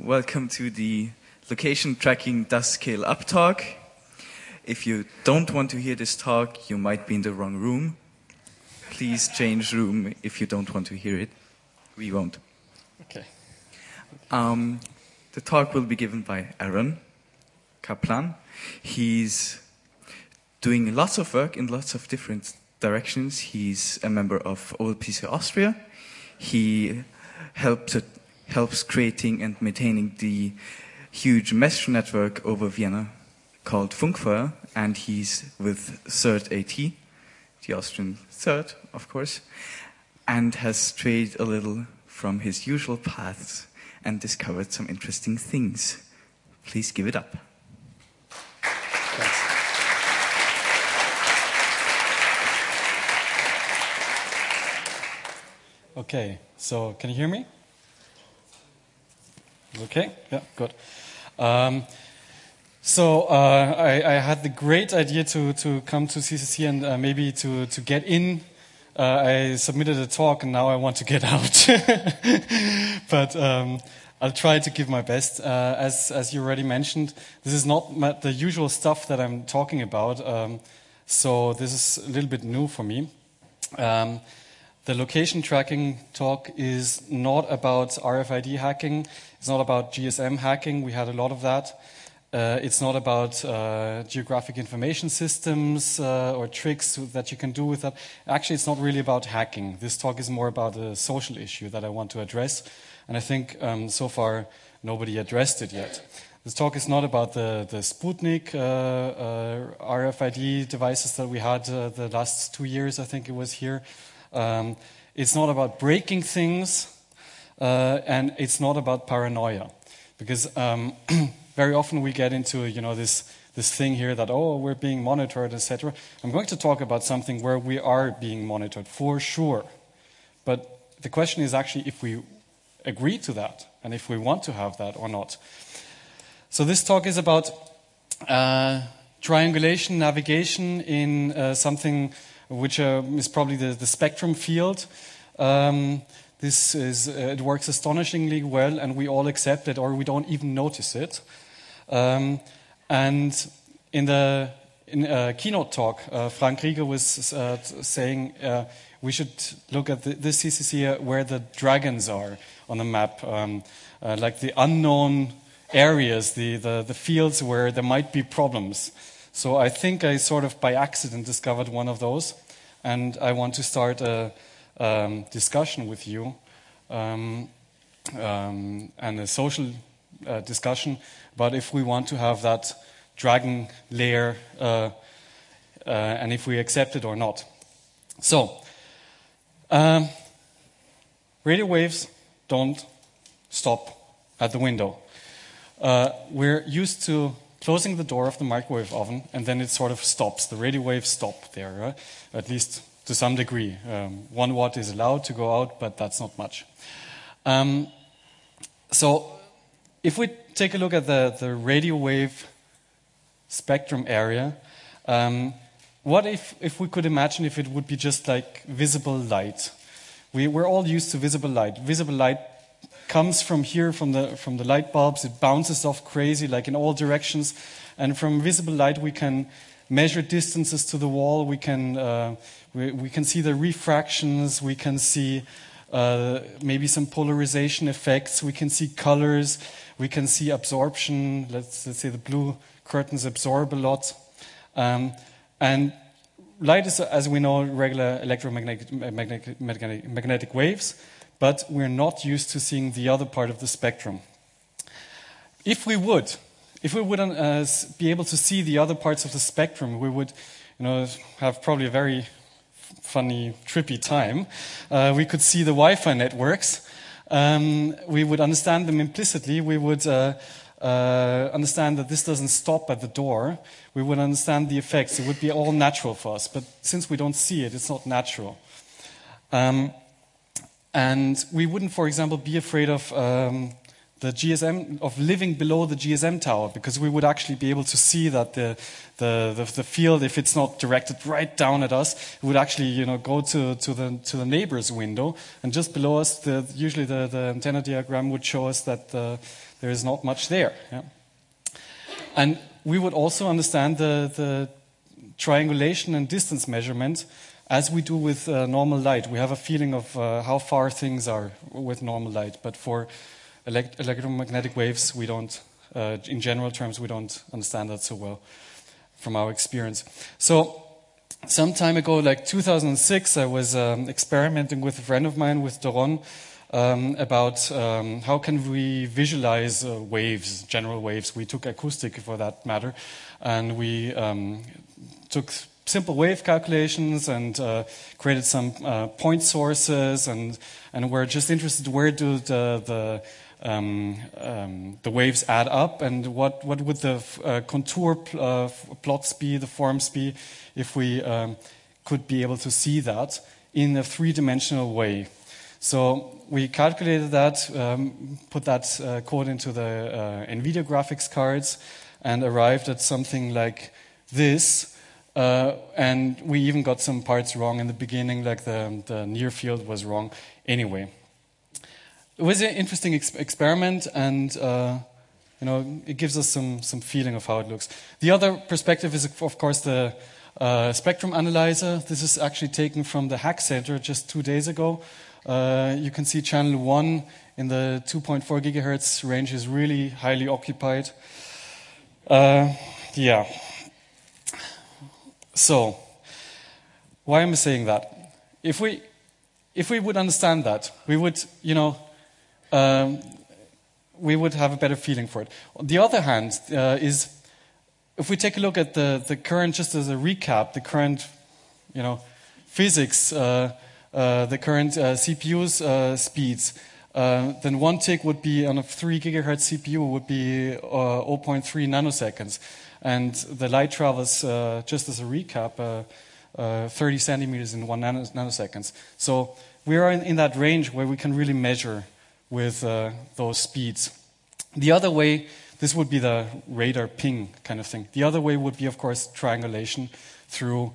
welcome to the Location Tracking Does Scale Up talk. If you don't want to hear this talk, you might be in the wrong room. Please change room if you don't want to hear it. We won't. Okay. The talk will be given by Aaron Kaplan. He's doing lots of work in lots of different directions. He's a member of OLPC Austria. He helps creating and maintaining the huge mesh network over Vienna called Funkfeuer, and he's with CERT AT, the Austrian CERT, of course, and has strayed a little from his usual paths and discovered some interesting things. Please give it up. Thanks. Okay, so can you hear me? Okay, yeah, good. So I had the great idea to come to CCC and maybe to get in. I submitted a talk and now I want to get out. But I'll try to give my best. As you already mentioned, this is not the usual stuff that I'm talking about. So this is a little bit new for me. The location tracking talk is not about RFID hacking. It's not about GSM hacking. We had a lot of that. It's not about geographic information systems or tricks that you can do with that. Actually, it's not really about hacking. This talk is more about a social issue that I want to address. And I think so far nobody addressed it yet. This talk is not about the Sputnik RFID devices that we had the last 2 years, I think it was here. It's not about breaking things, and it's not about paranoia, because very often we get into this thing here that we're being monitored, etc. I'm going to talk about something where we are being monitored for sure, but the question is actually if we agree to that and if we want to have that or not. So this talk is about triangulation navigation in something which is probably the spectrum field. It works astonishingly well, and we all accept it, or we don't even notice it. And in a keynote talk, Frank Rieger was saying we should look at this CCC where the dragons are on the map, like the unknown areas, the fields where there might be problems. So I think I sort of by accident discovered one of those, and I want to start a discussion with you and a social discussion about if we want to have that dragon layer and if we accept it or not. So, radio waves don't stop at the window. We're used to closing the door of the microwave oven, and then it sort of stops. The radio waves stop there, right? At least to some degree. 1 watt is allowed to go out, but that's not much. So if we take a look at the radio wave spectrum area, what if we could imagine if it would be just like visible light? We're all used to visible light. Visible light comes from here, from the light bulbs. It bounces off crazy, like in all directions. And from visible light, we can measure distances to the wall. We can see the refractions. We can see maybe some polarization effects. We can see colors. We can see absorption. Let's say the blue curtains absorb a lot. And light is, as we know, regular electromagnetic waves. But we're not used to seeing the other part of the spectrum. If we would be able to see the other parts of the spectrum, we would, have probably a very funny, trippy time. We could see the Wi-Fi networks. We would understand them implicitly. We would understand that this doesn't stop at the door. We would understand the effects. It would be all natural for us. But since we don't see it, it's not natural. And we wouldn't, for example, be afraid of the GSM, of living below the GSM tower, because we would actually be able to see that the field, if it's not directed right down at us, it would actually go to the neighbor's window, and just below us, usually the antenna diagram would show us that there is not much there. Yeah? And we would also understand the triangulation and distance measurement as we do with normal light. We have a feeling of how far things are with normal light, but for electromagnetic waves, we don't, in general terms, we don't understand that so well from our experience. So some time ago, like 2006, I was experimenting with a friend of mine, with Doron, about how can we visualize waves, general waves. We took acoustic for that matter, and we took simple wave calculations and created some point sources, and we're just interested where do the waves add up, and what would the contour plots be, the forms be, if we could be able to see that in a three-dimensional way. So we calculated that, put that code into the NVIDIA graphics cards, and arrived at something like this. And we even got some parts wrong in the beginning, like the near field was wrong. Anyway, it was an interesting experiment, and it gives us some feeling of how it looks. The other perspective is, of course, the spectrum analyzer. This is actually taken from the Hack Center just 2 days ago. You can see channel 1 in the 2.4 gigahertz range is really highly occupied. Yeah. So, why am I saying that? If we would understand that, we would, we would have a better feeling for it. On the other hand, is if we take a look at the current, just as a recap, the current, physics, the current CPU's speeds, then one tick would be on a 3 gigahertz CPU would be 0.3 nanoseconds. And the light travels, just as a recap, 30 centimeters in 1 nanoseconds. So we are in that range where we can really measure with those speeds. The other way, this would be the radar ping kind of thing. The other way would be, of course, triangulation through,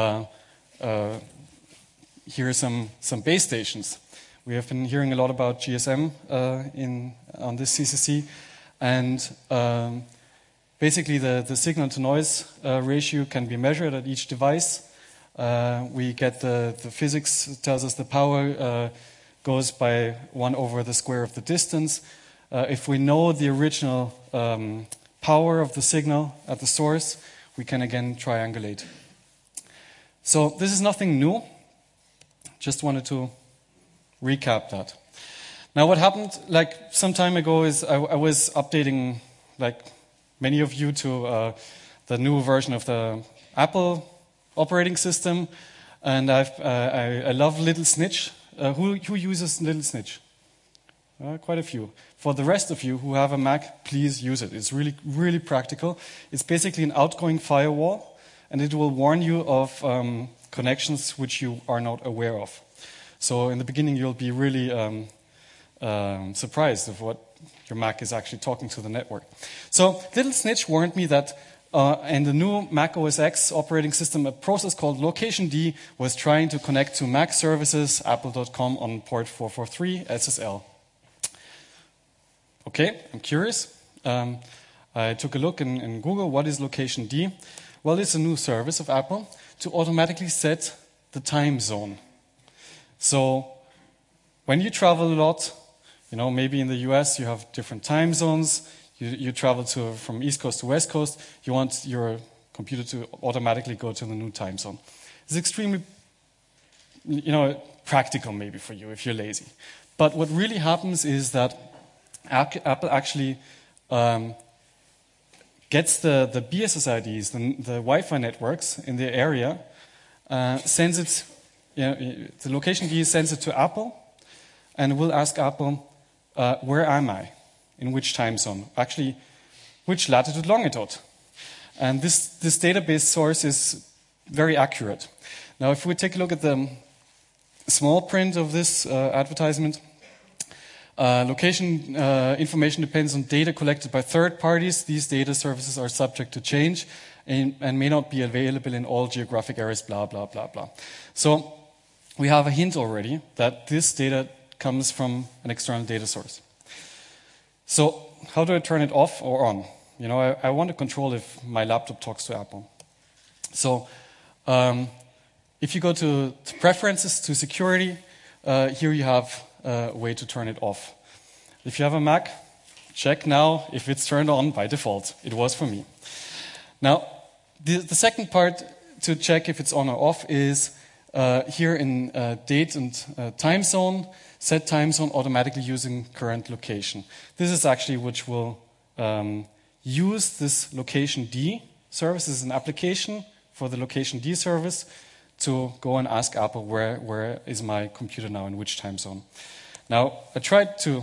here are some base stations. We have been hearing a lot about GSM on this CCC, and basically, the signal-to-noise ratio can be measured at each device. We get the physics tells us the power goes by 1 over the square of the distance. If we know the original power of the signal at the source, we can again triangulate. So this is nothing new. Just wanted to recap that. Now, what happened like some time ago is I was updating, like many of you, to the new version of the Apple operating system, and I love Little Snitch. Who uses Little Snitch? Quite a few. For the rest of you who have a Mac, please use it. It's really, really practical. It's basically an outgoing firewall, and it will warn you of connections which you are not aware of. So in the beginning, you'll be really surprised of what your Mac is actually talking to the network. So Little Snitch warned me that in the new Mac OS X operating system, a process called Location D was trying to connect to Mac services, apple.com, on port 443 SSL. Okay, I'm curious. I took a look in Google. What is Location D? Well, it's a new service of Apple to automatically set the time zone. So when you travel a lot, maybe in the US you have different time zones. You travel from East Coast to West Coast. You want your computer to automatically go to the new time zone. It's extremely, practical maybe for you if you're lazy. But what really happens is that Apple actually gets the BSSIDs, the Wi-Fi networks in the area, sends it, the location key sends it to Apple, and will ask Apple, where am I? In which time zone? Actually, which latitude, longitude? And this database source is very accurate. Now, if we take a look at the small print of this advertisement, Location information depends on data collected by third parties. These data services are subject to change and may not be available in all geographic areas, blah, blah, blah, blah. So we have a hint already that this data comes from an external data source. So how do I turn it off or on? You know, I want to control if my laptop talks to Apple. So if you go to Preferences, to Security, here you have a way to turn it off. If you have a Mac, check now if it's turned on by default. It was for me. Now, the second part to check if it's on or off is here in date and time zone, set time zone automatically using current location. This is actually which will use this location D service. This is an application for the location D service to go and ask Apple where is my computer now in which time zone. Now, I tried to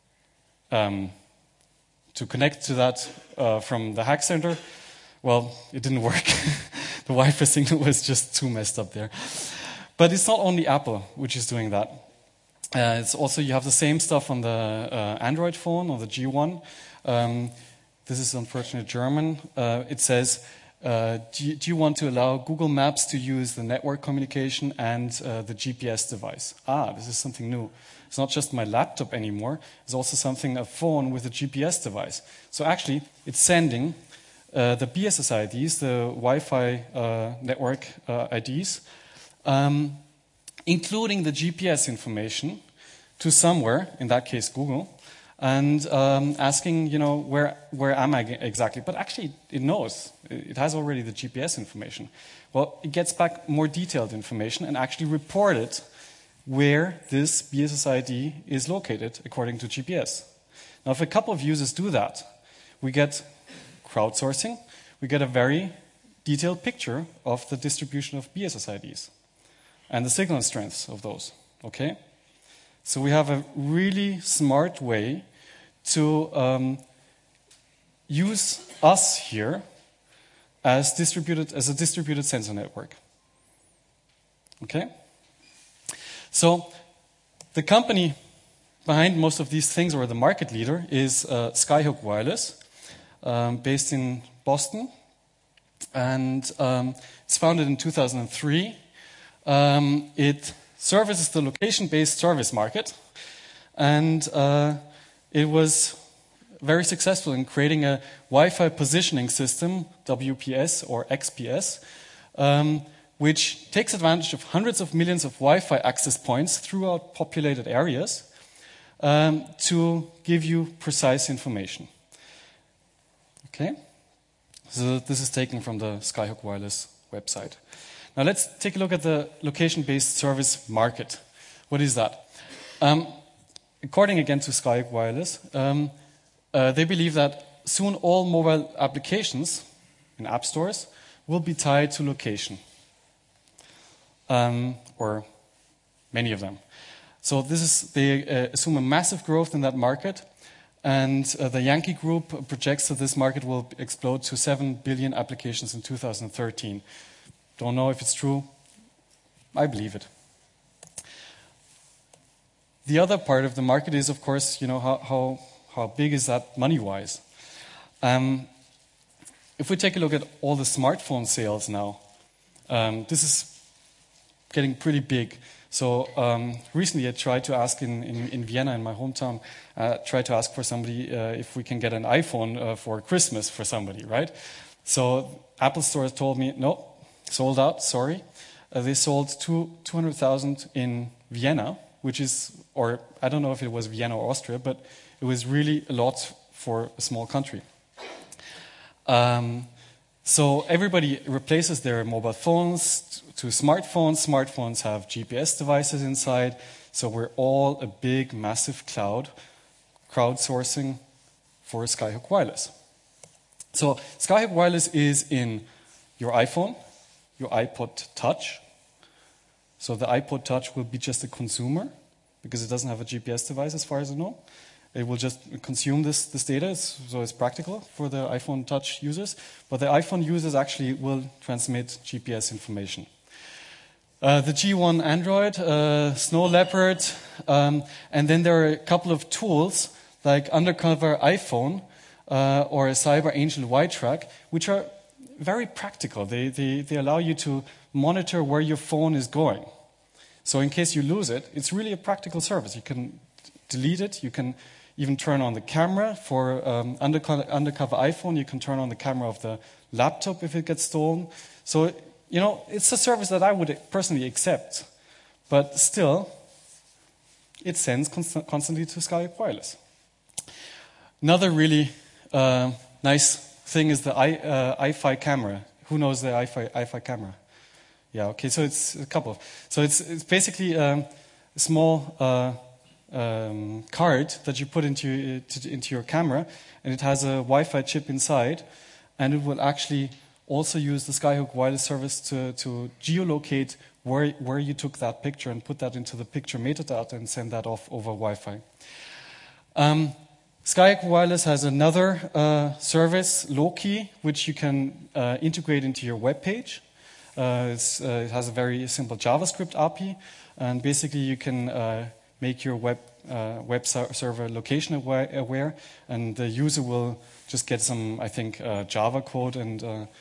connect to that from the Hack Center. Well, it didn't work. The Wi-Fi signal was just too messed up there. But it's not only Apple which is doing that. It's also, you have the same stuff on the Android phone or the G1. This is unfortunately German. It says, do you want to allow Google Maps to use the network communication and the GPS device? This is something new. It's not just my laptop anymore. It's also something, a phone with a GPS device. So actually, it's sending the BSS IDs, the Wi-Fi network IDs, including the GPS information to somewhere, in that case Google, and asking, you know, where am I exactly? But actually, it knows. It has already the GPS information. Well, it gets back more detailed information and actually reported where this BSS ID is located according to GPS. Now, if a couple of users do that, we get crowdsourcing. We get a very detailed picture of the distribution of BSS IDs and the signal strengths of those. Okay? So we have a really smart way to use us here as a distributed sensor network. Okay? So the company behind most of these things, or the market leader, is Skyhook Wireless, based in Boston, and it's founded in 2003. It services the location-based service market, and it was very successful in creating a Wi-Fi positioning system, WPS or XPS, which takes advantage of hundreds of millions of Wi-Fi access points throughout populated areas to give you precise information. Okay? So this is taken from the Skyhook Wireless website. Now let's take a look at the location-based service market. What is that? According again to Skyhook Wireless, they believe that soon all mobile applications in app stores will be tied to location, or many of them. So they assume a massive growth in that market, and the Yankee Group projects that this market will explode to 7 billion applications in 2013. Don't know if it's true. I believe it. The other part of the market is, of course, you know, how big is that money-wise? If we take a look at all the smartphone sales now, this is getting pretty big. So recently I tried to ask in Vienna, in my hometown, tried to ask for somebody if we can get an iPhone for Christmas for somebody, right? So Apple Store told me, no, sold out, sorry. They sold 200,000 in Vienna, which is, or I don't know if it was Vienna or Austria, but it was really a lot for a small country. So everybody replaces their mobile phones to smartphones. Smartphones have GPS devices inside. So we're all a big, massive crowdsourcing for Skyhook Wireless. So Skyhook Wireless is in your iPhone, your iPod Touch. So the iPod Touch will be just a consumer because it doesn't have a GPS device as far as I know. It will just consume this data, so it's practical for the iPhone Touch users. But the iPhone users actually will transmit GPS information. The G1 Android, Snow Leopard, and then there are a couple of tools like Undercover iPhone or a Cyber Angel Y-Track, which are very practical. They allow you to monitor where your phone is going. So in case you lose it, it's really a practical service. You can delete it. You can even turn on the camera. For Undercover iPhone, you can turn on the camera of the laptop if it gets stolen. So, you know, it's a service that I would personally accept. But still, it sends constantly to Skyhook Wireless. Another really nice thing is the iFi camera. Who knows the iFi camera? Yeah, okay, so it's a couple. So it's basically a small card that you put into your camera, and it has a Wi-Fi chip inside, and it will actually also use the Skyhook Wireless service to geolocate where you took that picture and put that into the picture metadata and send that off over Wi-Fi. Skyhook Wireless has another service, Loki, which you can integrate into your web page. It has a very simple JavaScript API, and basically you can make your web server location aware, and the user will just get some, I think, Java code, and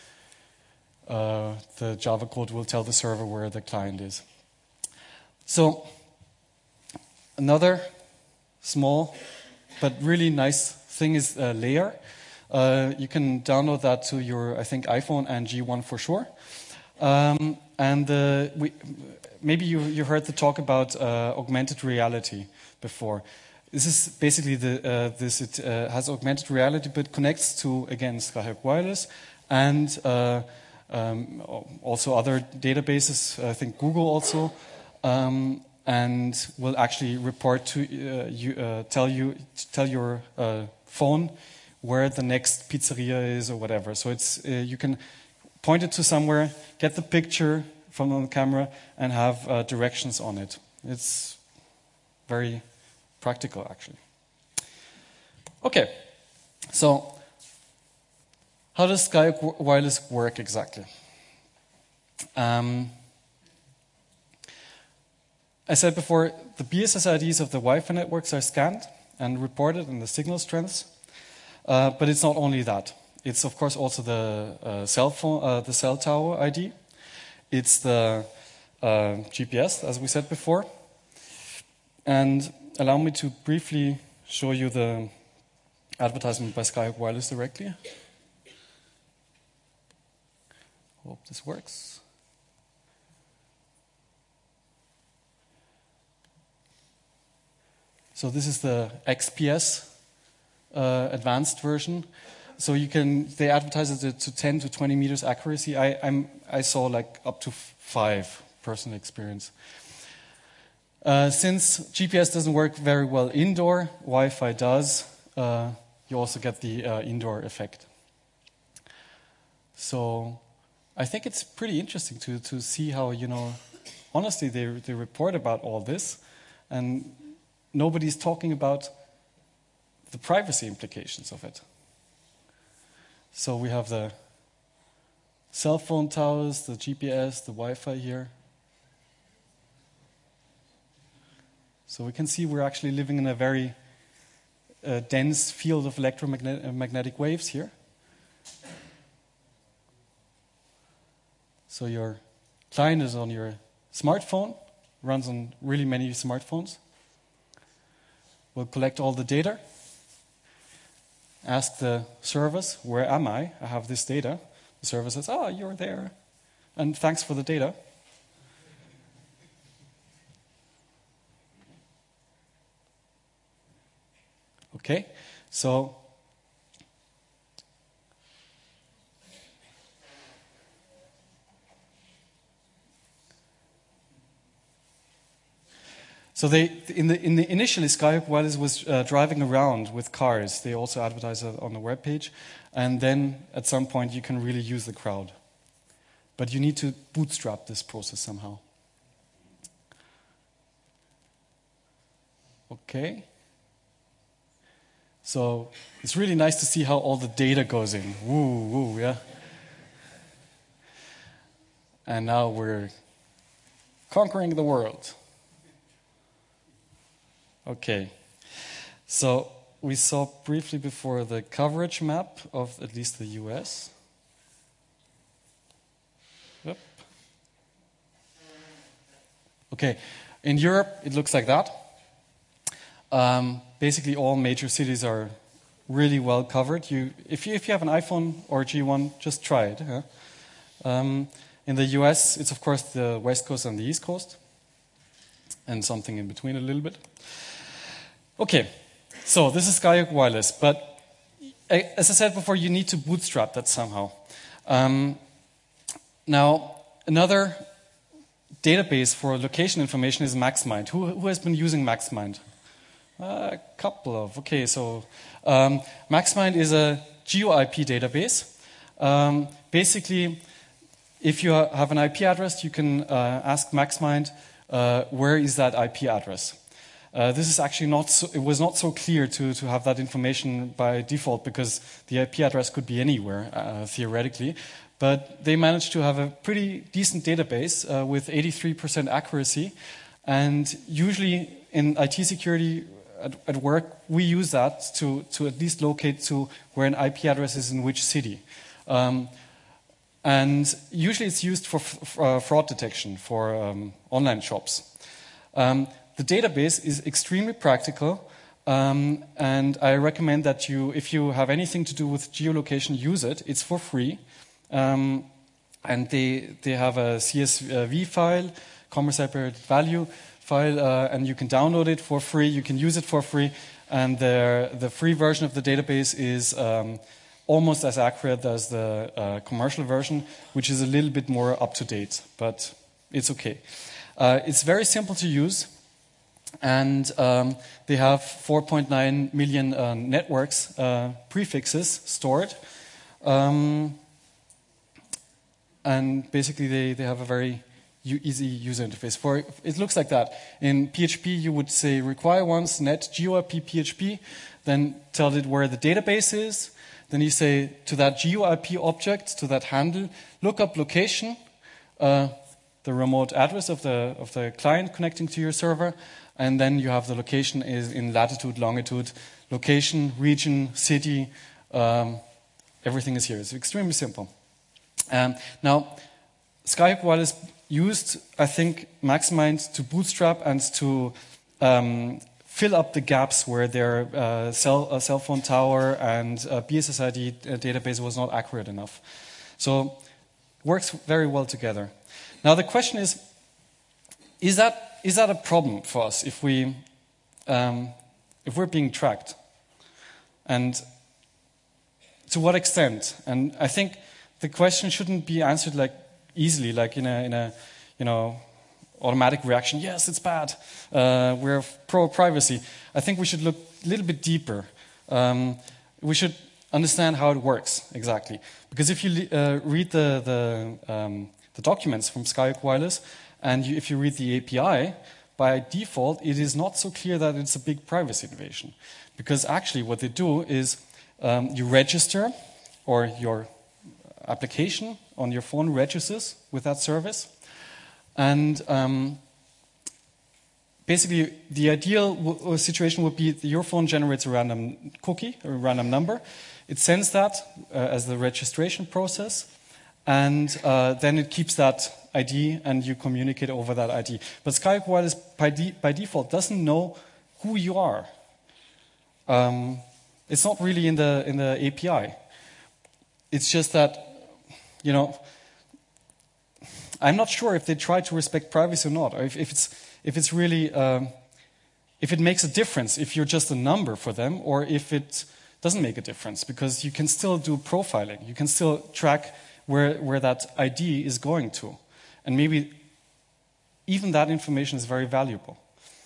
the Java code will tell the server where the client is. So, another small but really nice thing is Layer. You can download that to your, I think, iPhone and G1 for sure. Maybe you heard the talk about augmented reality before. This is basically it has augmented reality, but connects to, again, Skyhook Wireless and also other databases. I think Google also, and will actually report to tell your phone where the next pizzeria is or whatever. So it's you can point it to somewhere, get the picture from the camera, and have directions on it. It's very practical, actually. Okay, so how does Skyhook Wireless work exactly? I said before, the BSS IDs of the Wi-Fi networks are scanned and reported in the signal strengths, but it's not only that. It's of course also the cell tower ID. It's the GPS, as we said before. And allow me to briefly show you the advertisement by Skyhook Wireless directly. Hope this works. So this is the XPS advanced version. So they advertise it to 10 to 20 meters accuracy. I saw like up to 5 personal experience. Since GPS doesn't work very well indoor, Wi-Fi does. You also get the indoor effect. So I think it's pretty interesting to see how, honestly, they report about all this, and nobody's talking about the privacy implications of it. So we have the cell phone towers, the GPS, the Wi-Fi here. So we can see we're actually living in a very dense field of electromagnetic waves here. So your client is on your smartphone, runs on really many smartphones. We'll collect all the data, ask the service, where am I? I have this data. The service says, you're there, and thanks for the data. Okay, so initially Skyhook Wireless was driving around with cars. They also advertise it on the web page, and then at some point you can really use the crowd. But you need to bootstrap this process somehow. Okay. So it's really nice to see how all the data goes in. Woo, yeah. And now we're conquering the world. Okay. So we saw briefly before the coverage map of at least the US. Yep. Okay. In Europe, it looks like that. Basically, all major cities are really well covered. If you have an iPhone or G1, just try it. Yeah? In the US, it's of course the West Coast and the East Coast, and something in between a little bit. Okay, so this is Skyhook Wireless, but as I said before, you need to bootstrap that somehow. Now, another database for location information is MaxMind. Who has been using MaxMind? A couple of. Okay, so MaxMind is a GeoIP database. Basically, if you have an IP address, you can ask MaxMind where is that IP address. This is actually not so, it was not so clear to have that information by default because the IP address could be anywhere theoretically. But they managed to have a pretty decent database with 83% accuracy. And usually in IT security at work, we use that to at least locate to where an IP address is in which city. And usually it's used for fraud detection for online shops. The database is extremely practical, and I recommend that if you have anything to do with geolocation, use it. It's for free. And they have a CSV file, comma separated value file, and you can download it for free. You can use it for free, and the free version of the database is almost as accurate as the commercial version, which is a little bit more up to date, but it's okay. It's very simple to use, and they have 4.9 million networks prefixes stored. And basically, they have a very easy user interface. It looks like that. In PHP, you would say require once net GeoIP PHP, then tell it where the database is. Then you say to that GeoIP object, to that handle, look up location, the remote address of the client connecting to your server, and then you have the location is in latitude, longitude, location, region, city. Everything is here. It's extremely simple. Now, Skyhook Wireless used, I think, MaxMind to bootstrap and to fill up the gaps where their cell phone tower and BSSID database was not accurate enough. So, it works very well together. Now, the question is that a problem for us if we're being tracked? And to what extent? And I think the question shouldn't be answered like easily, like in a automatic reaction. Yes, it's bad. We're pro privacy. I think we should look a little bit deeper. We should understand how it works exactly. Because if you read the documents from Skyhook Wireless, and if you read the API, by default, it is not so clear that it's a big privacy invasion. Because actually, what they do is you register, or your application on your phone registers with that service. And basically, the ideal situation would be your phone generates a random cookie, or a random number. It sends that as the registration process, and then it keeps that ID, and you communicate over that ID. But Skyhook Wireless, by default, doesn't know who you are. It's not really in the API. It's just that, I'm not sure if they try to respect privacy or not, or if it's really if it makes a difference if you're just a number for them, or if it doesn't make a difference, because you can still do profiling, you can still track where that ID is going to, and maybe even that information is very valuable.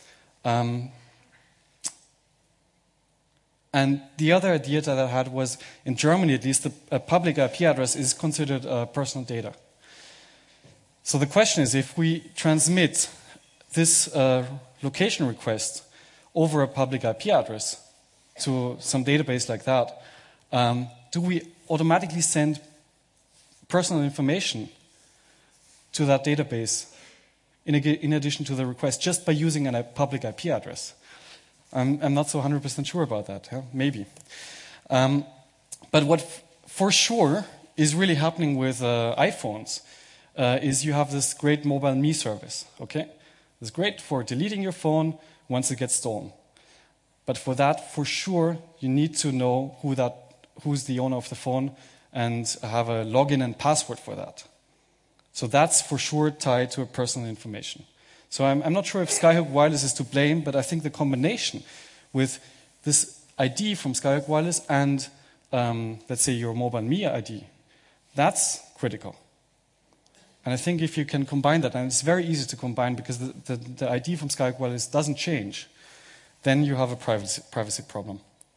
And the other idea that I had was, in Germany at least, a public IP address is considered personal data. So the question is, if we transmit this location request over a public IP address to some database like that, do we automatically send personal information to that database in addition to the request, just by using a public IP address. I'm not so 100% sure about that. Maybe. But what for sure is really happening with iPhones is you have this great mobile me service. Okay, it's great for deleting your phone once it gets stolen. But for that, for sure, you need to know who's the owner of the phone and have a login and password for that. So that's for sure tied to a personal information. So I'm not sure if Skyhook Wireless is to blame, but I think the combination with this ID from Skyhook Wireless and, let's say, your mobile me ID, that's critical. And I think if you can combine that, and it's very easy to combine because the ID from Skyhook Wireless doesn't change, then you have a privacy problem.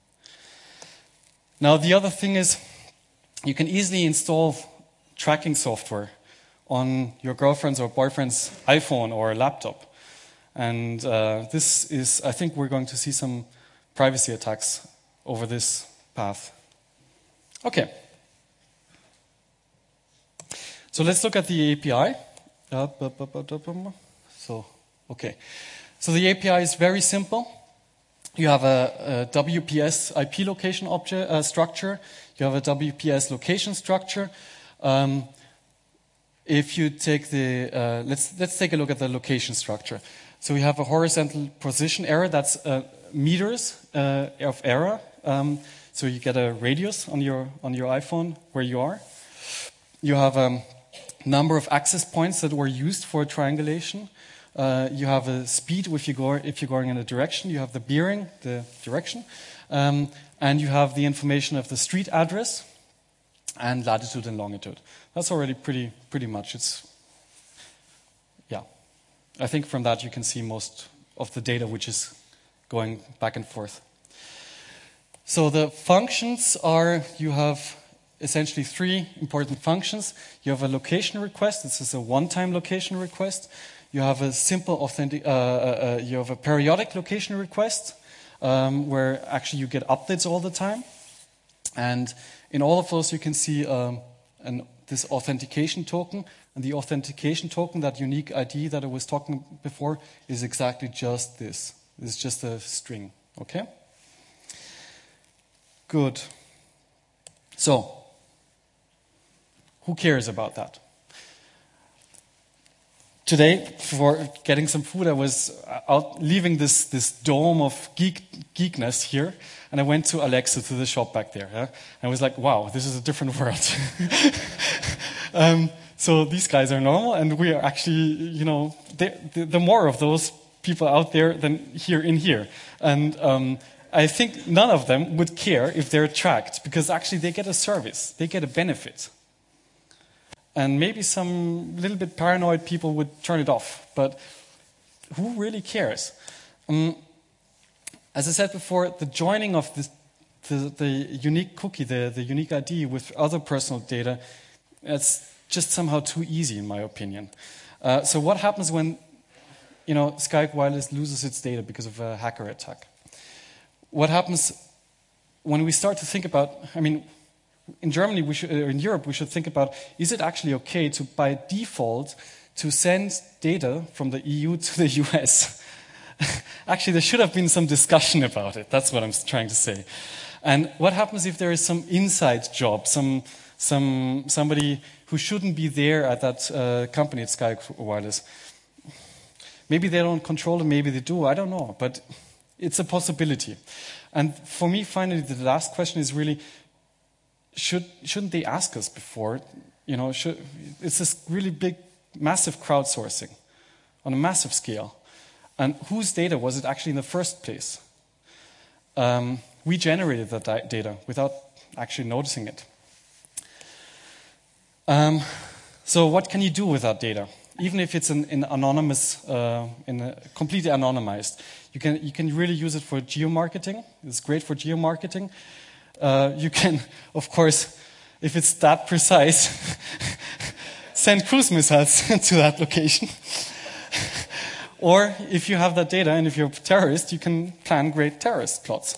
Now, the other thing is you can easily install tracking software on your girlfriend's or boyfriend's iPhone or laptop. And this is, I think we're going to see some privacy attacks over this path. Okay. So let's look at the API. So the API is very simple. You have a WPS IP location object structure. You have a WPS location structure. If you take the let's take a look at the location structure. So we have a horizontal position error. That's meters of error. So you get a radius on your iPhone where you are. You have a number of access points that were used for triangulation. You have a speed if you're going in a direction. You have the bearing, the direction, and you have the information of the street address and latitude and longitude. That's already pretty much. I think from that you can see most of the data which is going back and forth. So the functions are, you have essentially three important functions. You have a location request. This is a one-time location request. You have a simple you have a periodic location request where actually you get updates all the time. And in all of those you can see this authentication token. And the authentication token, that unique ID that I was talking before, is exactly just this. It's just a string, okay? Good. So, who cares about that? Today, for getting some food, I was out leaving this dome of geekness here, and I went to Alexa, to the shop back there. Yeah? And I was like, wow, this is a different world. So these guys are normal, and we are actually, the more of those people out there than here. And I think none of them would care if they're tracked, because actually they get a service, they get a benefit. And maybe some little bit paranoid people would turn it off, but who really cares? As I said before, the joining of the unique cookie, the unique ID with other personal data, it's just somehow too easy, in my opinion. So what happens when Skyhook Wireless loses its data because of a hacker attack? What happens when we start to think about, in Germany, in Europe, we should think about, is it actually okay to, by default, to send data from the EU to the US? Actually, there should have been some discussion about it. That's what I'm trying to say. And what happens if there is some inside job, somebody who shouldn't be there at that company at Skyhook Wireless? Maybe they don't control it, maybe they do, I don't know. But it's a possibility. And for me, finally, the last question is really, shouldn't they ask us before? It's this really big, massive crowdsourcing on a massive scale. And whose data was it actually in the first place? We generated that data without actually noticing it. So what can you do with that data? Even if it's in anonymous, completely anonymized, you can really use it for geomarketing. It's great for geomarketing. You can, of course, if it's that precise, send cruise missiles to that location. Or if you have that data and if you're a terrorist, you can plan great terrorist plots.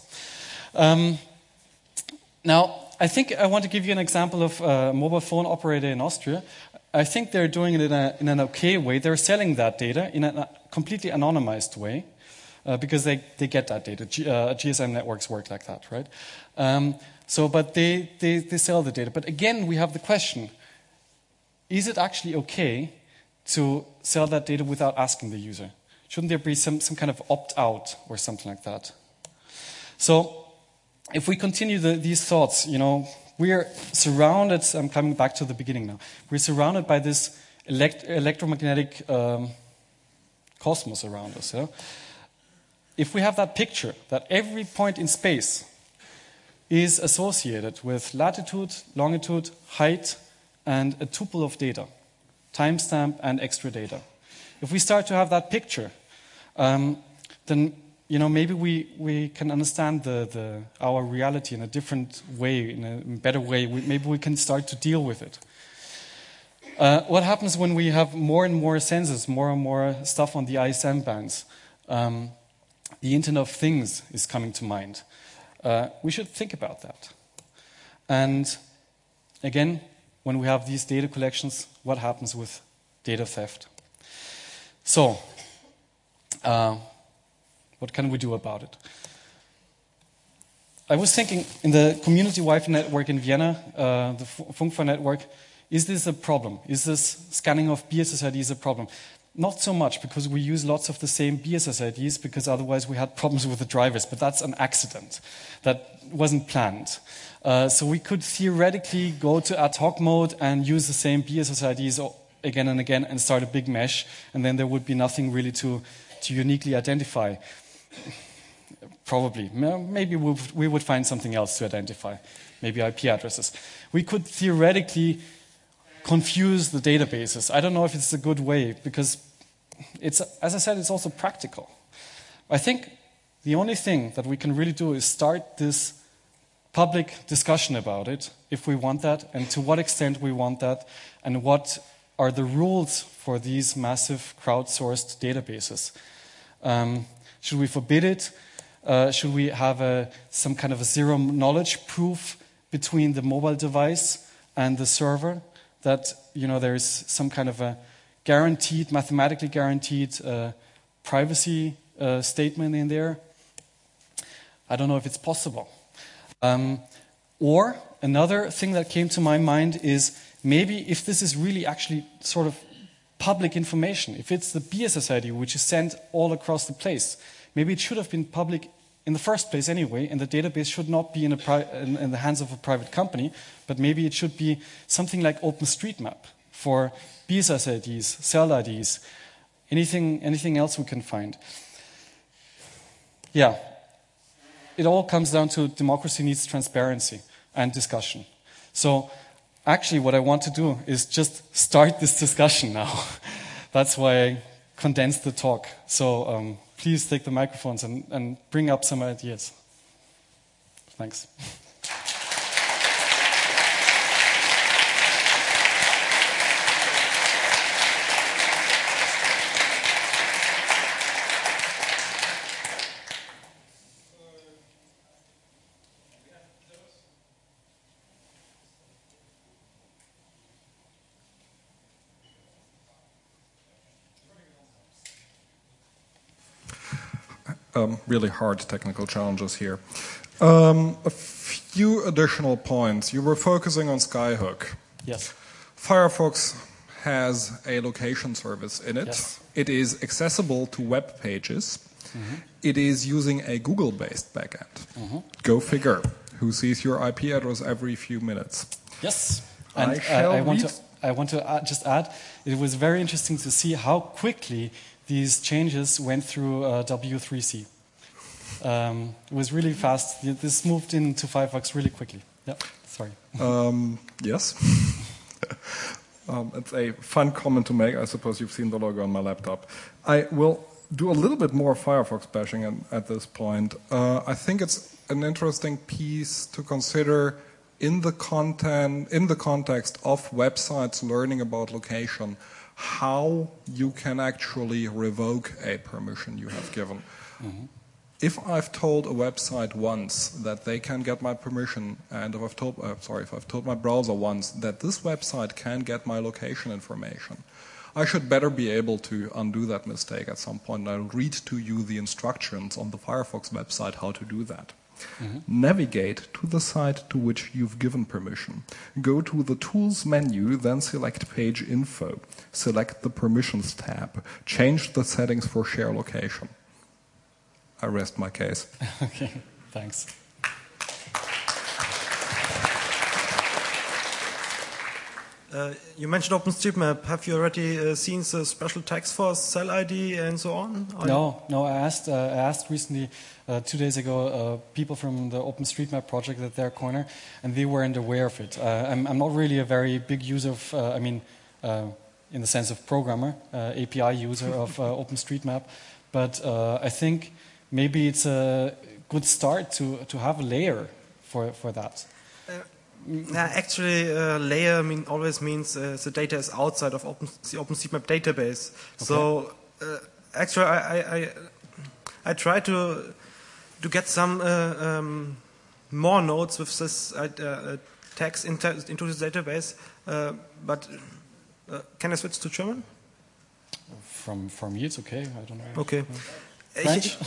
Now, I think I want to give you an example of a mobile phone operator in Austria. I think they're doing it in an okay way. They're selling that data in a completely anonymized way because they get that data. GSM networks work like that, right? But they sell the data. But again, we have the question, is it actually okay to sell that data without asking the user? Shouldn't there be some kind of opt-out or something like that? So if we continue these thoughts, we're surrounded, I'm coming back to the beginning now, we're surrounded by this electromagnetic cosmos around us. Yeah? If we have that picture, that every point in space is associated with latitude, longitude, height, and a tuple of data, timestamp and extra data. If we start to have that picture, then maybe we can understand our reality in a different way, in a better way. Maybe we can start to deal with it. What happens when we have more and more sensors, more and more stuff on the ISM bands? The Internet of Things is coming to mind. We should think about that. And again, when we have these data collections, what happens with data theft? So, what can we do about it? I was thinking, in the community Wi-Fi network in Vienna, the Funkfar network, is this a problem? Is this scanning of BSSIDs a problem? Not so much, because we use lots of the same BSSIDs, because otherwise we had problems with the drivers, but that's an accident. That wasn't planned. So we could theoretically go to ad hoc mode and use the same BSSIDs again and again and start a big mesh, and then there would be nothing really to uniquely identify. Probably. Maybe we would find something else to identify, maybe IP addresses. We could theoretically confuse the databases. I don't know if it's a good way, because it's, as I said, it's also practical. I think the only thing that we can really do is start this public discussion about it, if we want that, and to what extent we want that, and what are the rules for these massive crowdsourced databases. Should we forbid it? Should we have some kind of a zero knowledge proof between the mobile device and the server, that there is some kind of a guaranteed, mathematically guaranteed privacy statement in there? I don't know if it's possible. Or another thing that came to my mind is, maybe if this is really actually sort of public information, if it's the BSSID which is sent all across the place, maybe it should have been public in the first place anyway, and the database should not be in the hands of a private company, but maybe it should be something like OpenStreetMap for BSSIDs, cell IDs, anything else we can find. Yeah, it all comes down to democracy needs transparency and discussion. So actually what I want to do is just start this discussion now. That's why I condensed the talk. So please take the microphones and bring up some ideas. Thanks. Really hard technical challenges here. A few additional points. You were focusing on Skyhook. Yes. Firefox has a location service in it. Yes. It is accessible to web pages. Mm-hmm. It is using a Google-based backend. Mm-hmm. Go figure. Who sees your IP address every few minutes? Yes. And I want to just add, it was very interesting to see how quickly these changes went through W3C. It was really fast. This moved into Firefox really quickly. Yeah, sorry. Yes. It's a fun comment to make. I suppose you've seen the logo on my laptop. I will do a little bit more Firefox bashing at this point. I think it's an interesting piece to consider in the context of websites learning about location, how you can actually revoke a permission you have given. Mm-hmm. if I've told a website once that they can get my permission, and if I've told my browser once that this website can get my location information, I should better be able to undo that mistake at some point. I'll read to you the instructions on the Firefox website how to do that. Navigate to the site to which you've given permission. Go to the Tools menu, then select Page Info. Select the Permissions tab. Change the settings for share location. I rest my case. Okay, thanks. You mentioned OpenStreetMap. Have you already seen the special tags for cell ID and so on? No. I asked recently, 2 days ago, people from the OpenStreetMap project at their corner, and they weren't aware of it. I'm not really a very big user of, in the sense of programmer, API user of OpenStreetMap, but I think maybe it's a good start to have a layer for that. Actually, layer always means the data is outside of the OpenStreetMap database. Okay. So actually, I try to get some more nodes with this text into the database. But can I switch to German? From me, it's okay. I don't know. Okay. French?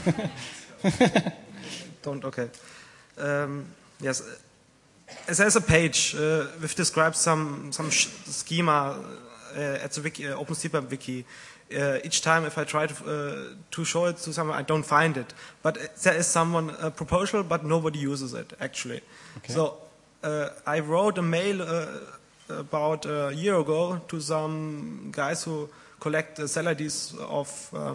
Don't. Okay. Yes. There's a page which describes some schema at the wiki, OpenStreetMap wiki. Each time, if I try to show it to someone, I don't find it. But there is a proposal, but nobody uses it actually. Okay. So I wrote a mail about a year ago to some guys who collect the cell IDs of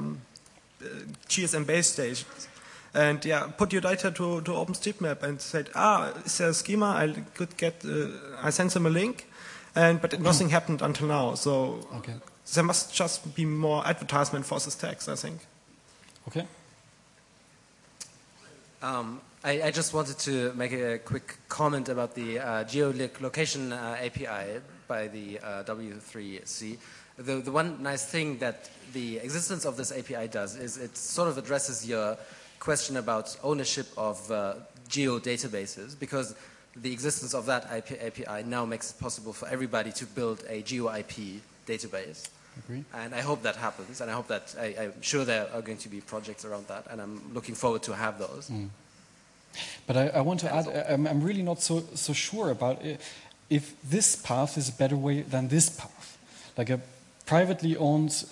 GSM base stations. And put your data to OpenStreetMap and said, is there a schema? I sent them a link, but nothing happened until now. So there must just be more advertisement for this text, I think. Okay. I just wanted to make a quick comment about the geolocation API by the W3C. The one nice thing that the existence of this API does is it sort of addresses your question about ownership of geo-databases, because the existence of that API now makes it possible for everybody to build a geo-IP database. Agree. And I hope that happens, and I hope that I'm sure there are going to be projects around that, and I'm looking forward to have those. But I want to add, I'm really not so sure about if this path is a better way than this path. Like a privately owned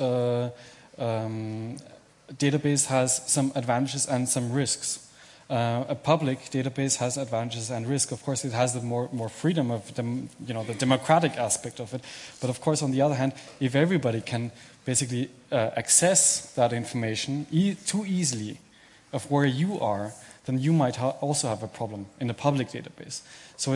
database has some advantages and some risks. A public database has advantages and risks. Of course, it has the more freedom of the democratic aspect of it. But of course, on the other hand, if everybody can basically access that information too easily of where you are, then you might also have a problem in a public database. So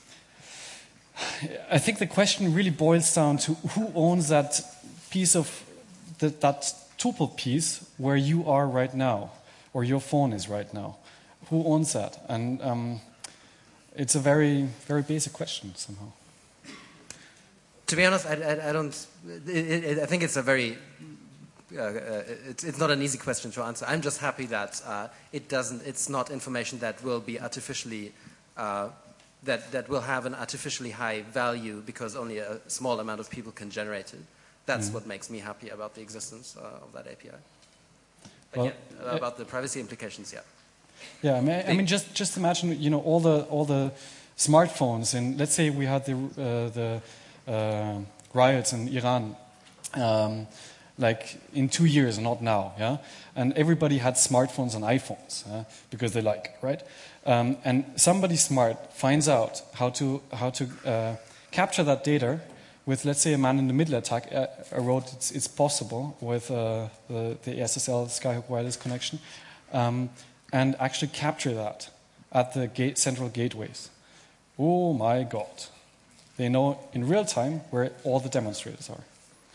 I think the question really boils down to who owns that piece of that tuple piece where you are right now, or your phone is right now. Who owns that? And it's a very, very basic question somehow. To be honest, I don't. I think it's a very. It's not an easy question to answer. I'm just happy that it's not information that will be artificially. That will have an artificially high value because only a small amount of people can generate it. That's what makes me happy about the existence of that API. But about the privacy implications, Yeah, I mean, just imagine, all the smartphones, and let's say we had the riots in Iran, like in 2 years, not now, and everybody had smartphones and iPhones because they like it, right? And somebody smart finds out how to capture that data with, let's say, a man-in-the-middle attack. I wrote it's possible with the SSL Skyhook wireless connection, and actually capture that at the central gateways. Oh my God. They know in real time where all the demonstrators are.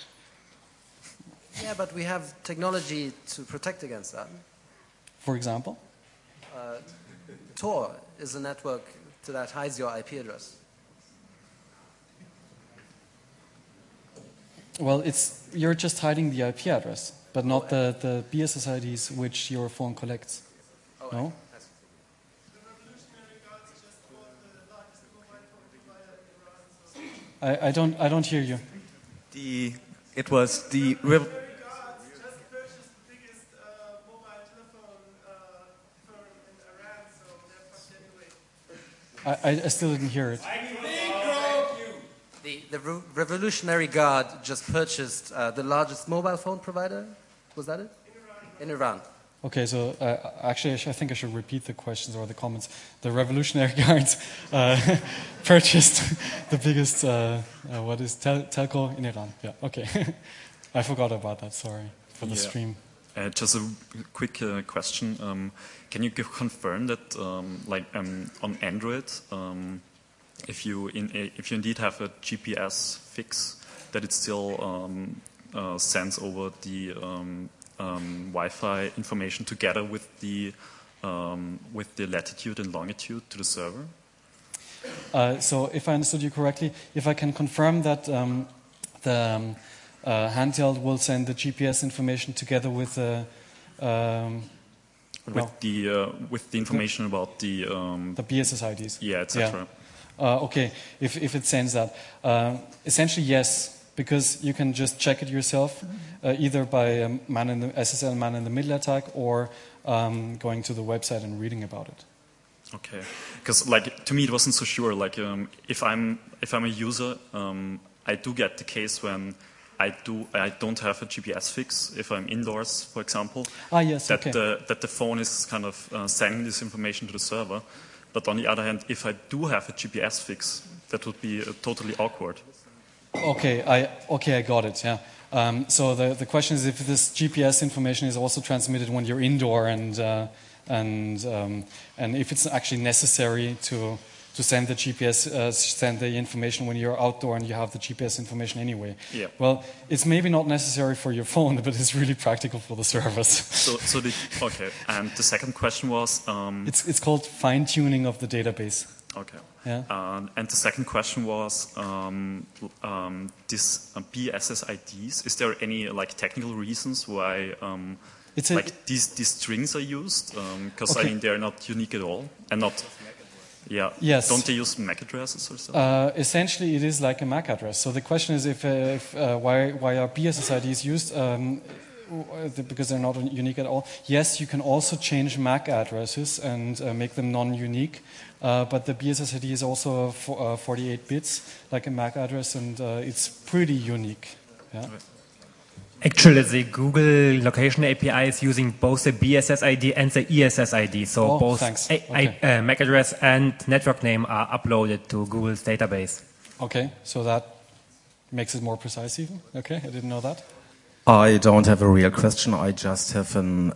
Yeah, but we have technology to protect against that. For example? Tor is a network that hides your IP address. Well, you're just hiding the IP address, but not the BSS IDs which your phone collects. Oh, No? I don't hear you. It was the I still didn't hear it. The Revolutionary Guard just purchased the largest mobile phone provider. Was that it? In Iran. Okay, so actually, I think I should repeat the questions or the comments. The Revolutionary Guards purchased the biggest, telco in Iran. Yeah, okay. I forgot about that, sorry, for the stream. Just a quick question. Can you confirm that, on Android, if you indeed have a GPS fix, that it still sends over the Wi-Fi information together with the latitude and longitude to the server? So, if I understood you correctly, if I can confirm that the handheld will send the GPS information together with the with the information about the BSS IDs. Yeah, etc. Okay, if it sends that, essentially yes, because you can just check it yourself, either by man in the SSL man in the middle attack or going to the website and reading about it. Okay, because to me it wasn't so sure. If I'm a user, I do get the case when I don't have a GPS fix if I'm indoors, for example. Yes, that okay. That the phone is kind of sending this information to the server. But on the other hand, if I do have a GPS fix, that would be totally awkward. Okay, I got it. Yeah. So the question is if this GPS information is also transmitted when you're indoor, and if it's actually necessary to send the GPS, send the information when you're outdoor and you have the GPS information anyway. Yeah. Well, it's maybe not necessary for your phone, but it's really practical for the servers. Okay. And the second question was it's called fine tuning of the database. Okay. Yeah. And the second question was this BSS IDs. Is there any technical reasons why these strings are used? Because Okay. they're not unique at all, and not. Yeah. Yes. Don't they use MAC addresses or something? Essentially, it is like a MAC address. So the question is why are BSS IDs used? Because they're not unique at all. Yes, you can also change MAC addresses and make them non-unique, but the BSS ID is also 48 bits, like a MAC address, and it's pretty unique. Yeah. Okay. Actually, the Google Location API is using both the BSS ID and the ESS ID, so both MAC address and network name are uploaded to Google's database. Okay, so that makes it more precise even? Okay, I didn't know that. I don't have a real question. I just have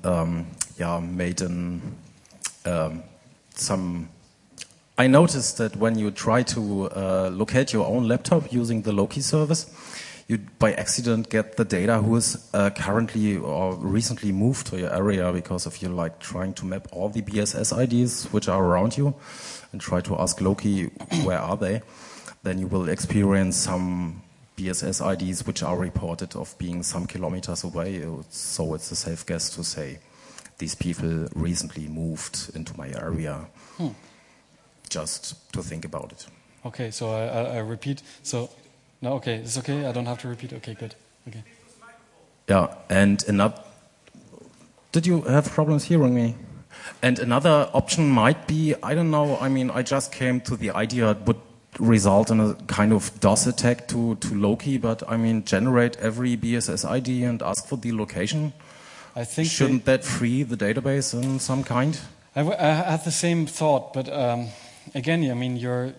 I noticed that when you try to locate your own laptop using the Loki service, you by accident get the data who is currently or recently moved to your area because of you trying to map all the BSS IDs which are around you and try to ask Loki where are they. Then you will experience some BSS IDs which are reported of being some kilometers away, so it's a safe guess to say these people recently moved into my area. Just to think about it. Okay, so I repeat. So, no, okay, it's okay. I don't have to repeat. Okay, good. Okay. Yeah, and did you have problems hearing me? And another option might be, I don't know. I just came to the idea it would result in a kind of DOS attack to Loki, but generate every BSS ID and ask for the location. I think shouldn't that free the database in some kind? I had the same thought, but again, you're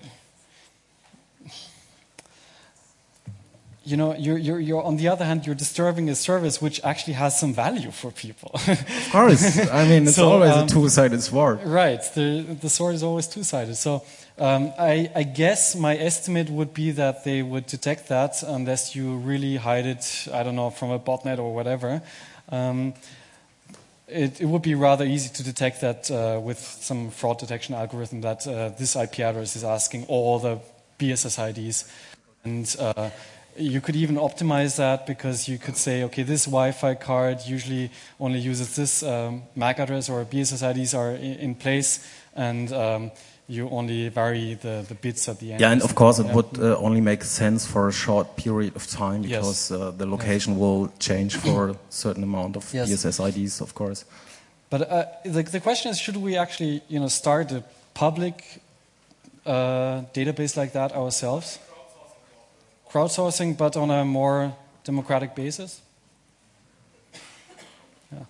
on the other hand, you're disturbing a service which actually has some value for people. Of course, it's always a two-sided sword. Right, the sword is always two-sided. So I guess my estimate would be that they would detect that unless you really hide it, I don't know, from a botnet or whatever. It would be rather easy to detect that with some fraud detection algorithm that this IP address is asking all the BSS IDs, and you could even optimize that because you could say, okay, this Wi-Fi card usually only uses this MAC address or BSS IDs are in place, and you only vary the bits at the end. Yeah, and of course it would only make sense for a short period of time because the location will change for a certain amount of BSS IDs, of course. But the question is, should we actually start a public database like that ourselves? Crowdsourcing, but on a more democratic basis? Yeah.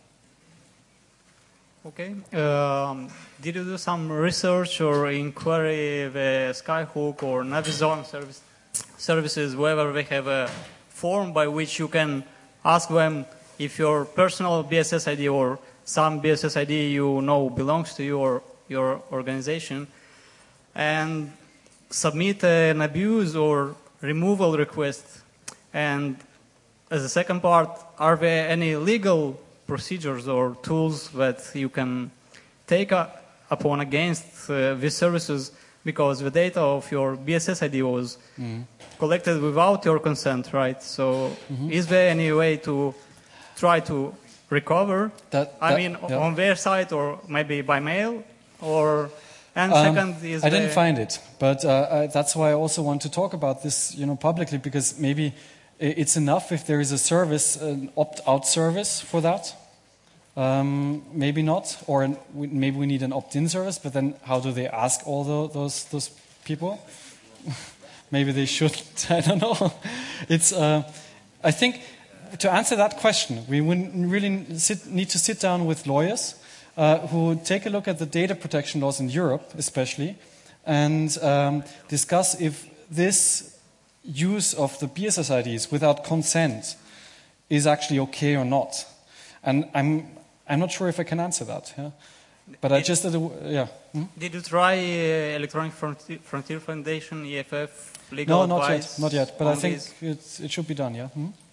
Okay. Did you do some research or inquiry with Skyhook or Navizon services, wherever they have a form by which you can ask them if your personal BSS ID or some BSS ID you know belongs to you or your organization, and submit an abuse or removal request? And as a second part, are there any legal procedures or tools that you can take upon against these services, because the data of your BSS ID was collected without your consent, right? So is there any way to try to recover? On their site or maybe by mail? Second is I didn't find it, but that's why I also want to talk about this, publicly, because maybe it's enough if there is a service, an opt-out service for that. Maybe not, or maybe we need an opt-in service. But then, how do they ask all those people? Maybe they should. I don't know. It's. I think to answer that question, we would really need to sit down with lawyers who take a look at the data protection laws in Europe, especially, and discuss if this use of the BSS IDs without consent is actually okay or not. And I'm not sure if I can answer that. Yeah? But I just did. Did you try Electronic Frontier Foundation, EFF, legal advice? No, not yet. But I think it should be done. Yeah.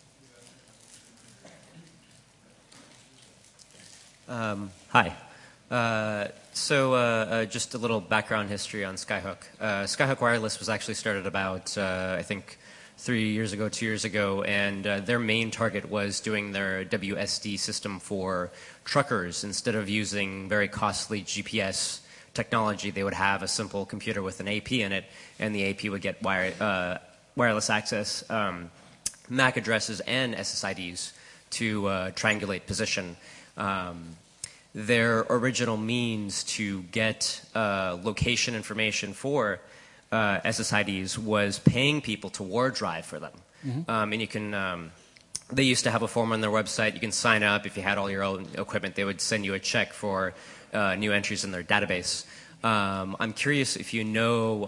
Hi. So just a little background history on Skyhook. Skyhook Wireless was actually started about, I think, 2 years ago, and their main target was doing their WSD system for truckers. Instead of using very costly GPS technology, they would have a simple computer with an AP in it, and the AP would get wireless access, MAC addresses, and SSIDs to triangulate position. Their original means to get location information for SSIDs was paying people to war drive for them. And you can, they used to have a form on their website. You can sign up. If you had all your own equipment, they would send you a check for new entries in their database. I'm curious if you know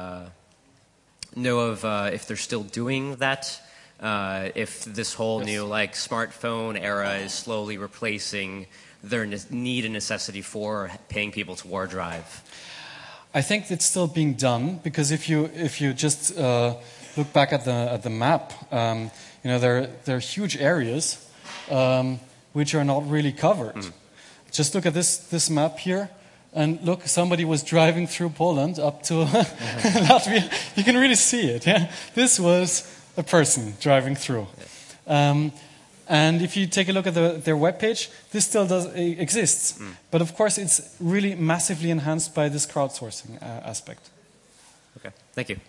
of if they're still doing that, if this whole new smartphone era is slowly replacing their need and necessity for paying people to war drive. I think it's still being done, because if you just look back at the map, there are huge areas which are not really covered. Just look at this map here, and look, somebody was driving through Poland up to Latvia. You can really see it. Yeah, this was a person driving through. And if you take a look at their webpage, this still exists. But of course, it's really massively enhanced by this crowdsourcing aspect. Okay, thank you.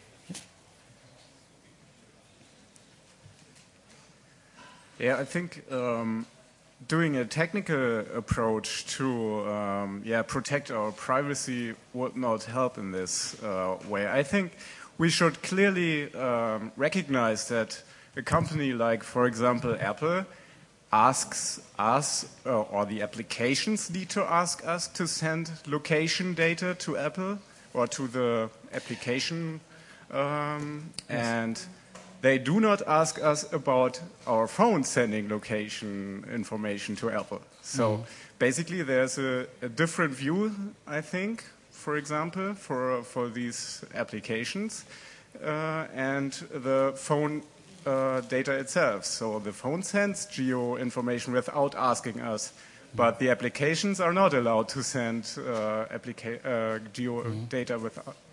Yeah, I think doing a technical approach to protect our privacy would not help in this way. I think we should clearly recognize that a company like, for example, Apple asks us, or the applications need to ask us to send location data to Apple or to the application, and they do not ask us about our phone sending location information to Apple. So basically there's a different view, I think, for example, for these applications and the phone data itself. So the phone sends geo information without asking us, but the applications are not allowed to send geo data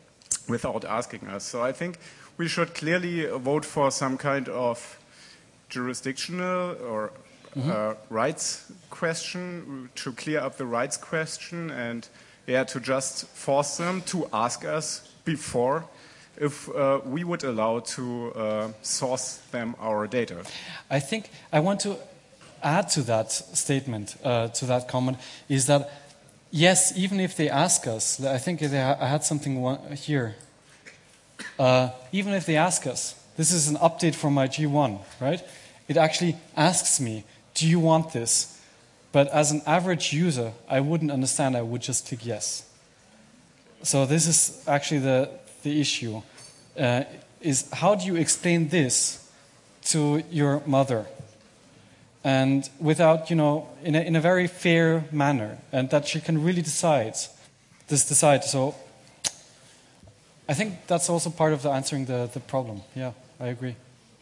without asking us. So I think we should clearly vote for some kind of jurisdictional or rights question to clear up the rights question, and to just force them to ask us before if we would allow to source them our data. I think I want to add to that statement, to that comment, is that yes, even if they ask us, I think I had something here. Even if they ask us, this is an update from my G1, right? It actually asks me, do you want this? But as an average user, I wouldn't understand. I would just click yes. So this is actually the issue. Is how do you explain this to your mother? And without, in a very fair manner, and that she can really decide. So I think that's also part of the answering the problem. Yeah, I agree.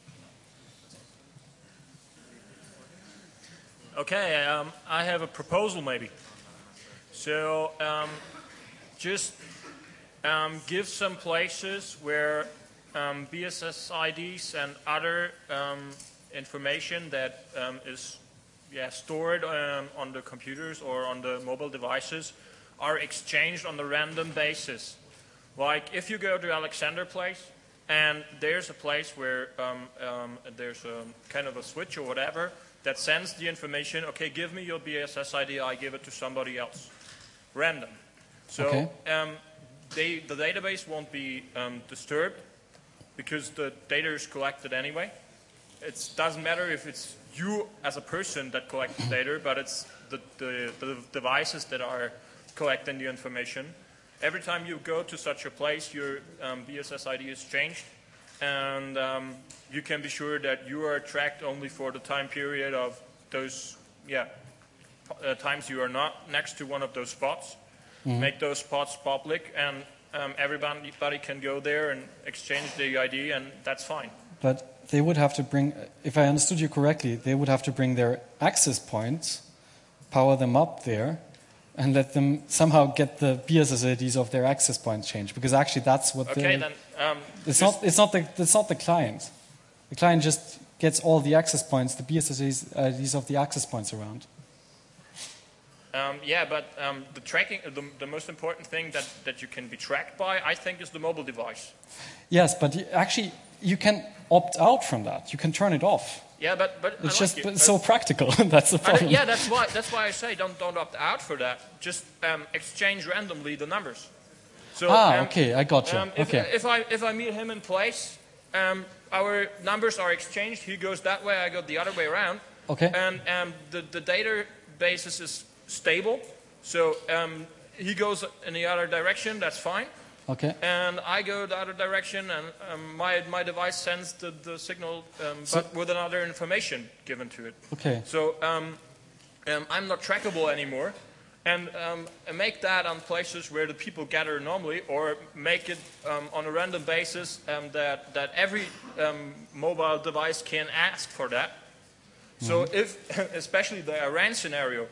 Okay, I have a proposal maybe. So just give some places where BSS IDs and other information that is stored on the computers or on the mobile devices are exchanged on a random basis. Like if you go to Alexander Place and there's a place where there's a kind of a switch or whatever that sends the information, okay, give me your BSS ID, I give it to somebody else. Random. So the database won't be disturbed because the data is collected anyway. It doesn't matter if it's you as a person that collects the data, but it's the devices that are collecting the information. Every time you go to such a place, your BSS ID is changed, and you can be sure that you are tracked only for the time period of those times you are not next to one of those spots. Make those spots public, and everybody can go there and exchange the ID, and that's fine. But they would have to bring, if I understood you correctly, they would have to bring their access points, power them up there, and let them somehow get the BSS IDs of their access points changed, because actually that's what okay, then, it's not the client. The client just gets all the access points, the BSS IDs of the access points around. But the tracking, the most important thing that you can be tracked by, I think, is the mobile device. Yes, but you can opt out from that. You can turn it off. Yeah, but it's just so practical. That's the problem. That's why I say don't opt out for that. Just exchange randomly the numbers. So, okay, I got you. If I meet him in place, our numbers are exchanged. He goes that way, I go the other way around. Okay. And the database is stable. So he goes in the other direction. That's fine. Okay. And I go the other direction, and my device sends the signal, but with another information given to it. Okay. So I'm not trackable anymore, and make that on places where the people gather normally, or make it on a random basis that every mobile device can ask for that. So if, especially the Iran scenario,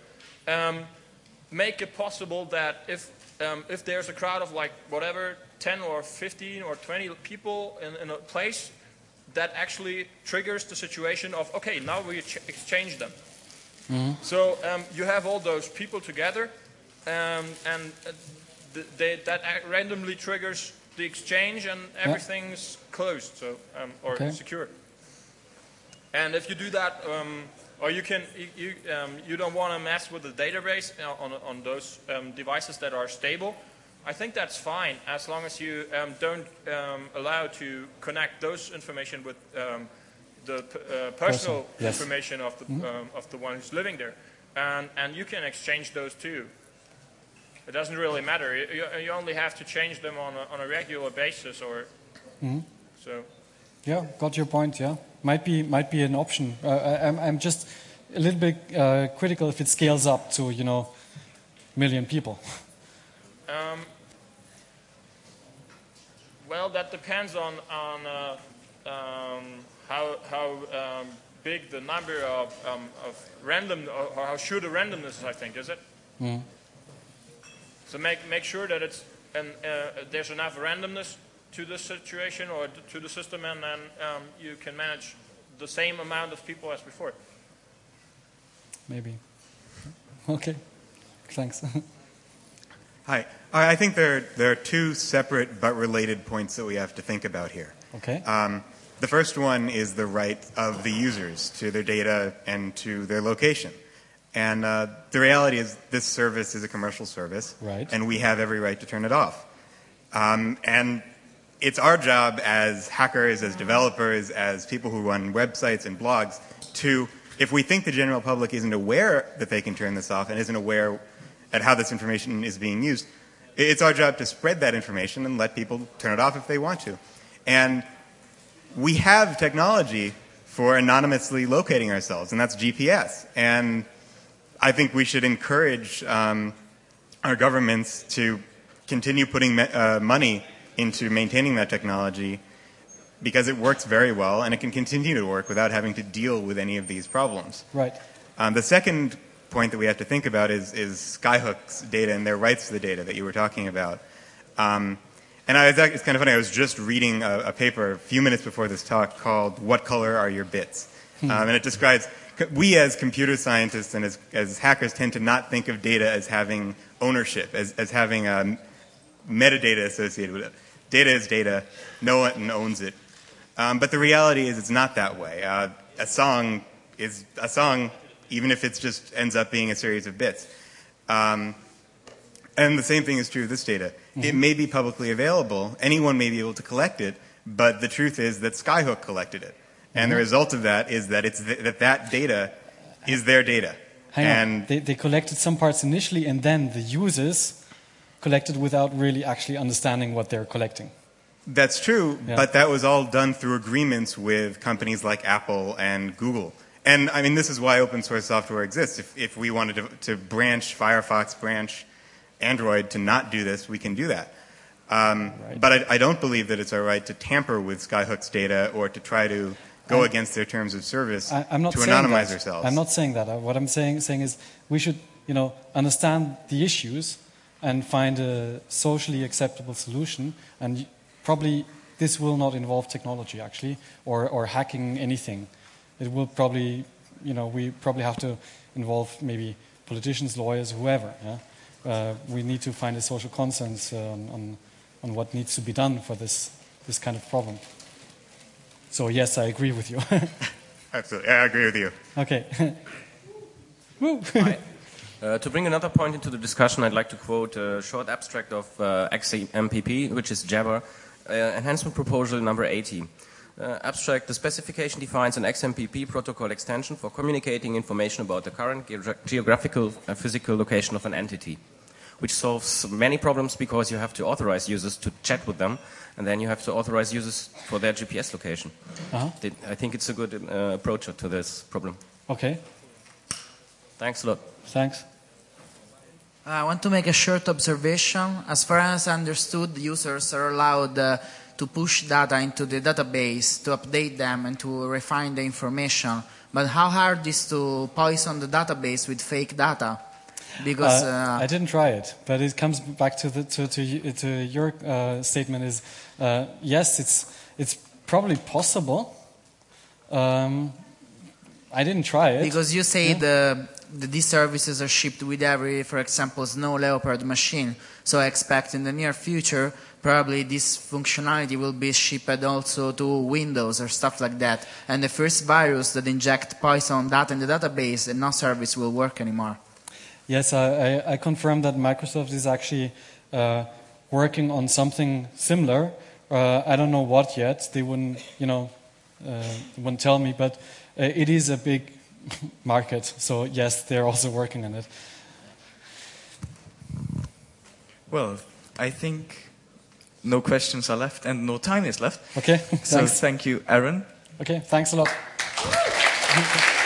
make it possible that if there's a crowd of like whatever 10 or 15 or 20 people in a place, that actually triggers the situation of, okay, now we exchange them. So you have all those people together, and that randomly triggers the exchange, and everything's closed, so or secure. And if you do that, or you don't want to mess with the database on those devices that are stable, I think that's fine, as long as you don't allow to connect those information with the personal information of the one who's living there, and you can exchange those too. It doesn't really matter. You only have to change them on a regular basis, or so. Yeah, got your point. Yeah, might be an option. I'm just a little bit critical if it scales up to million people. Well, that depends on how big the number of random, or how sure the randomness is, I think, is it? So make sure that it's there's enough randomness to the situation or to the system, and then you can manage the same amount of people as before. Maybe. Okay. Thanks. Hi. I think there are two separate but related points that we have to think about here. Okay. The first one is the right of the users to their data and to their location. And the reality is this service is a commercial service, right, and we have every right to turn it off. And it's our job as hackers, as developers, as people who run websites and blogs to, if we think the general public isn't aware that they can turn this off and isn't aware at how this information is being used, it's our job to spread that information and let people turn it off if they want to. And we have technology for anonymously locating ourselves, and that's GPS. And I think we should encourage our governments to continue putting money into maintaining that technology because it works very well and it can continue to work without having to deal with any of these problems. Right. The second point that we have to think about is Skyhook's data and their rights to the data that you were talking about. And it's kind of funny, I was just reading a paper a few minutes before this talk called What Color Are Your Bits? And it describes, we as computer scientists and as hackers tend to not think of data as having ownership, as having metadata associated with it. Data is data, no one owns it. But the reality is it's not that way. A song is a song, even if it just ends up being a series of bits. And the same thing is true of this data. Mm-hmm. It may be publicly available. Anyone may be able to collect it. But the truth is that Skyhook collected it. And the result of that is that that data is their data. Hang on. They collected some parts initially, and then the users collected without really actually understanding what they're collecting. That's true, but that was all done through agreements with companies like Apple and Google. And I mean, this is why open source software exists. If we wanted to branch Firefox, branch Android to not do this, we can do that. Right. But I don't believe that it's our right to tamper with Skyhook's data or to try to go against their terms of service I'm not to saying anonymize that. ourselves. I'm not saying that. What I'm saying is we should, understand the issues and find a socially acceptable solution. And probably this will not involve technology, actually, or hacking anything. It will probably, we probably have to involve maybe politicians, lawyers, whoever. Yeah? We need to find a social consensus on what needs to be done for this kind of problem. So yes, I agree with you. Absolutely, I agree with you. Okay. Hi. To bring another point into the discussion, I'd like to quote a short abstract of XMPP, which is Java, enhancement proposal number 80. Abstract, the specification defines an XMPP protocol extension for communicating information about the current geographical and physical location of an entity, which solves many problems because you have to authorize users to chat with them, and then you have to authorize users for their GPS location. I think it's a good approach to this problem. Okay. Thanks a lot. Thanks. I want to make a short observation. As far as I understood, users are allowed to push data into the database, to update them and to refine the information. But how hard is to poison the database with fake data? Because I didn't try it, but it comes back to your statement. Is yes, it's probably possible. I didn't try it because you say these services are shipped with every, for example, Snow Leopard machine. So I expect in the near future, probably this functionality will be shipped also to Windows or stuff like that. And the first virus that inject poison data in the database, and no service will work anymore. Yes, I confirm that Microsoft is actually working on something similar. I don't know what yet. They wouldn't, wouldn't tell me, but it is a big market. So yes, they're also working on it. Well, I think no questions are left and no time is left. Okay. So thank you, Aaron. Okay, thanks a lot.